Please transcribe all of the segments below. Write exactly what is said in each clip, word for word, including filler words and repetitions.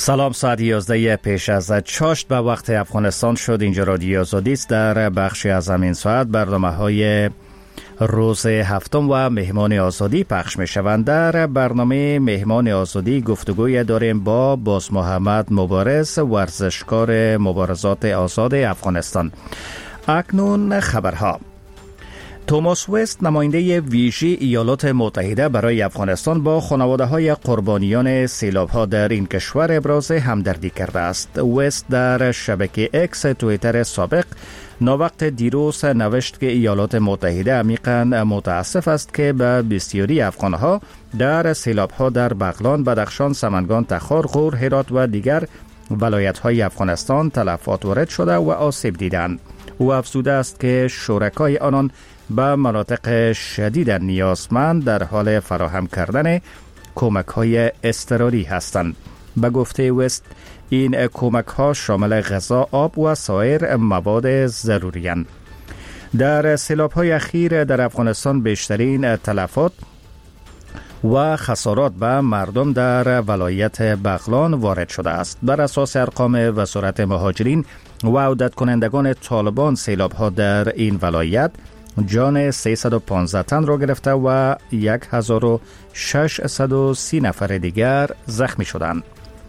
سلام، ساعت یازده پیش از چاشت به وقت افغانستان شد. اینجا رادیو آزادی است. در بخشی از همین ساعت برنامه های روز هفتم و مهمان آزادی پخش می شوند. در برنامه مهمان آزادی گفتگوی داریم با باز محمد مبارز، ورزشکار مبارزات آزاد افغانستان. اکنون خبرها. توماس وست، نماینده ویژه ایالات متحده برای افغانستان، با خانواده‌های قربانیان سیلاب‌ها در این کشور ابراز همدردی کرده است. وست در شبکه اکس توییتر سابق ناوقت دیروز نوشت که ایالات متحده عمیقاً متاسف است که به بسیاری افغانها در سیلاب‌ها در بغلان، بدخشان، سمنگان، تخار، غور، هرات و دیگر ولایت‌های افغانستان تلفات وارد شده و آسیب دیدند. او افزوده است که شرکای آنان به مناطق شدید نیازمند در حال فراهم کردن کمک‌های اضطراری هستند. به گفته وست، این کمک‌ها شامل غذا، آب و سایر مواد ضروری اند. در سیلاب‌های اخیر در افغانستان بیشترین تلفات و خسارات به مردم در ولایت بغلان وارد شده است. بر اساس ارقام وزارت مهاجرین و عودت کنندگان طالبان، سیلاب‌ها در این ولایت جان سیصد و پانزده تن را گرفته و هزار و ششصد و سی نفر دیگر زخمی شدند.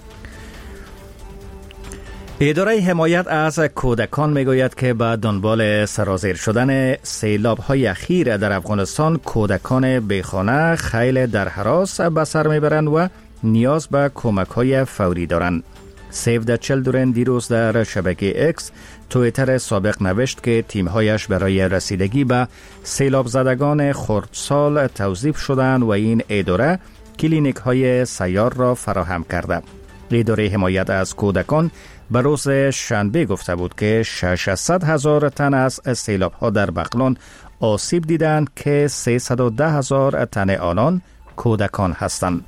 اداره حمایت از کودکان میگوید که به دنبال سرازیر شدن سیلاب‌های اخیر در افغانستان، کودکان بیخانه خیلی در هراس به سر میبرند و نیاز به کمک‌های فوری دارند. سیو د چیلدرن دیروز در شبکه اکس توییتر سابق نوشت که تیم‌هایش برای رسیدگی به سیلاب زدگان خردسال توظیف شدند و این اداره کلینیک‌های سیار را فراهم کرده. اداره حمایت از کودکان به روز شنبه گفته بود که ششصد هزار تن از سیلاب‌ها در بغلان آسیب دیدند که سیصد و ده هزار تن آنان کودکان هستند.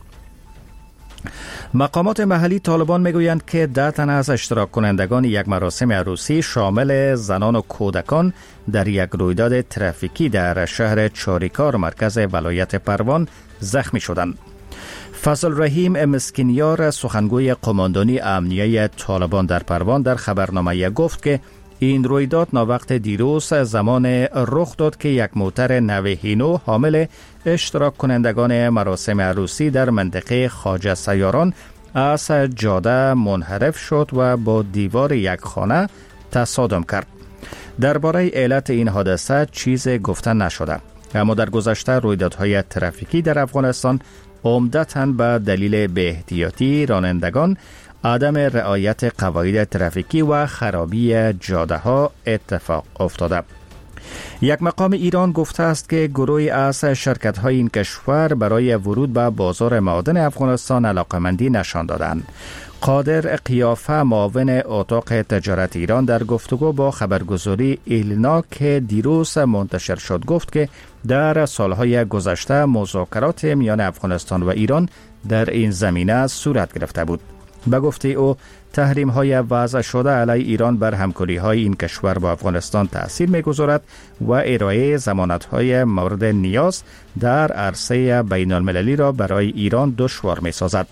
مقامات محلی طالبان میگویند که ده تن از اشتراک کنندگان یک مراسم عروسی شامل زنان و کودکان در یک رویداد ترافیکی در شهر چاریکار، مرکز ولایت پروان، زخمی شدند. فضل رحیم مسکینیار، سخنگوی قماندانی امنیه طالبان در پروان، در خبرنامه گفت که این رویداد ناوقت دیروز زمان رخ داد که یک موتر نو هینو حامل اشتراک کنندگان مراسم عروسی در منطقه خواجه سیاران از جاده منحرف شد و با دیوار یک خانه تصادم کرد. درباره علت این حادثه چیز گفته نشده، اما در گذشته رویدادهای ترافیکی در افغانستان عمدتاً به دلیل بی‌احتیاطی رانندگان، عدم رعایت قواعد ترافیکی و خرابی جاده ها اتفاق افتاده. یک مقام ایران گفته است که گروهی از شرکت های این کشور برای ورود به بازار معادن افغانستان علاقمندی نشان دادند. قادر قیافه، معاون اتاق تجارت ایران، در گفتگو با خبرگزاری ایلنا که دیروز منتشر شد گفت که در سالهای گذشته مذاکرات میان افغانستان و ایران در این زمینه صورت گرفته بود. به گفته او، تحریم های وضع شده علیه ایران بر همکاری های این کشور با افغانستان تأثیر می‌گذارد و ارائه ضمانت های مورد نیاز در عرصه بین المللی را برای ایران دشوار می‌سازد.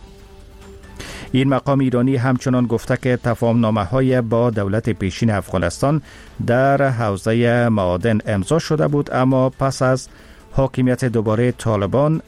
این مقام ایرانی همچنان گفته که تفاهم‌نامه های با دولت پیشین افغانستان در حوزه معادن امضا شده بود، اما پس از حاکمیت دوباره طالبان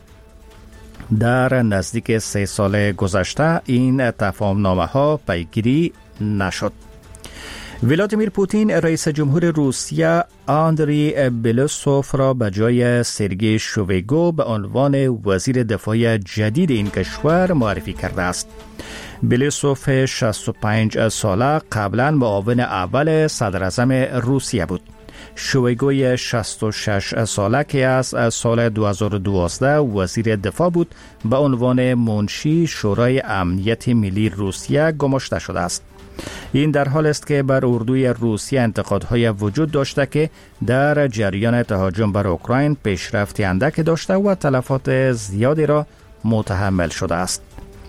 در نزدیک سه سال گذشته این تفاهم‌نامه ها پیگیری نشد. ولادیمیر پوتین، رئیس جمهور روسیه، آندری بلوسوف را به جای سرگئی شویگو به عنوان وزیر دفاع جدید این کشور معرفی کرده است. بلوسوف شصت و پنج ساله قبلا معاون اول صدر اعظم روسیه بود. شویگوی شصت و شش ساله که از سال دو هزار و دوازده وزیر دفاع بود، به عنوان منشی شورای امنیت ملی روسیه گماشته شده است. این در حال است که بر اردوی روسیه انتقادهای وجود داشته که در جریان تهاجم بر اوکراین پیشرفتی اندک داشته و تلفات زیادی را متحمل شده است.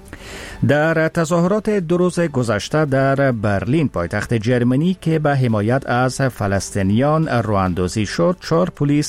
در تظاهرات دو روز گذشته در برلین، پایتخت جرمنی، که به حمایت از فلسطینیان راه اندازی شد، چهار پلیس